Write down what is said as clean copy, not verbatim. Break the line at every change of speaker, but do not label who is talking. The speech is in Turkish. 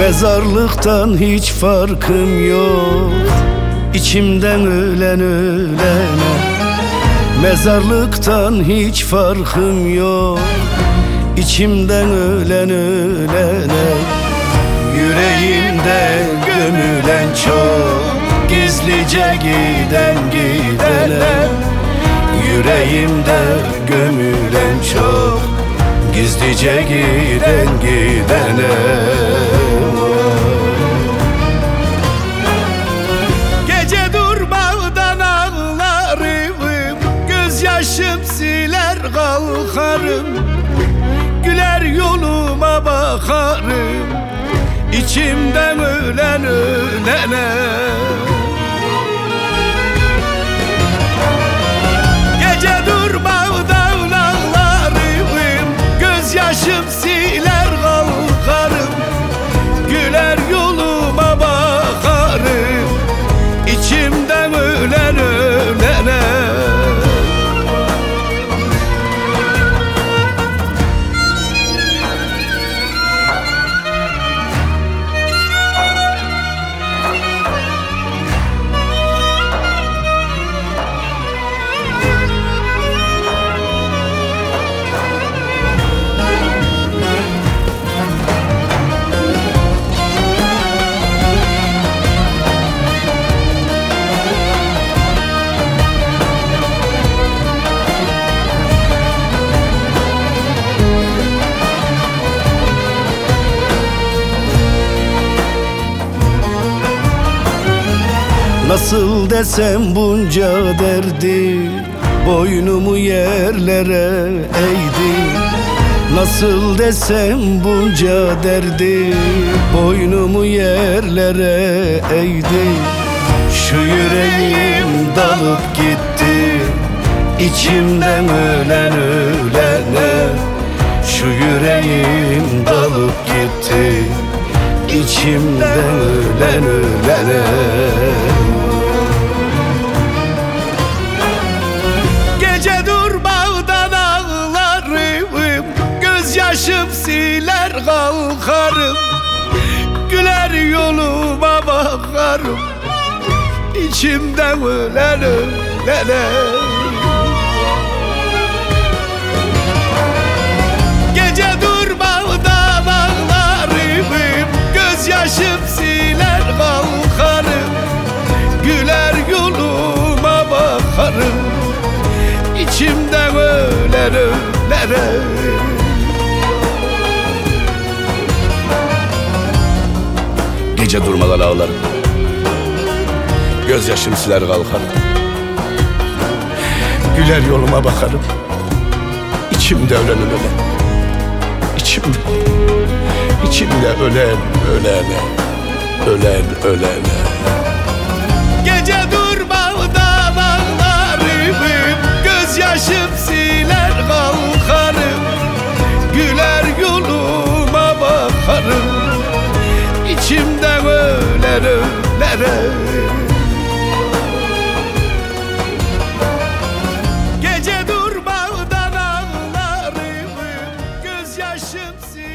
Mezarlıktan hiç farkım yok, İçimden ölen ölene. Mezarlıktan hiç farkım yok, İçimden ölen ölene. Yüreğimde gömülen çok, Gizlice giden gidene. Yüreğimde gömülen çok, Gizlice giden gidene. Gece durmadan ağlarım, gözyaşım siler kalkarım. Güler yoluma bakarım, İçimden ölen ölene. Gece durmadan ağlarım, gözyaşım siler kalkarım. Güler yoluma bakarım, İçimden ölen ölene. Nasıl desem bunca derdi, boynumu yerlere eğdi. Nasıl desem bunca derdi, boynumu yerlere eğdi. Şu yüreğim dalıp gitti, İçimden ölen ölene. Şu yüreğim dalıp gitti, İçimden ölen ölene. Gece durmadan ağlarım, gözyaşım siler kalkarım. Güler yoluma bakarım, İçimden ölen ölene. Gece durmadan ağlarım, gözyaşım siler kalkarım. Güler yoluma bakarım, İçimden ölen ölene.
Gece durmadan ağlarım, gözyaşım siler kalkarım. Güler yoluma bakarım, İçimde ölen ölene. İçimde ölen ölene, ölen ölene.
Gece durmadan ağlarım, gözyaşım siler kalkarım. Güler yoluma bakarım, İçimden ölen ölene. Gece durmadan ağlarım, gözyaşım siler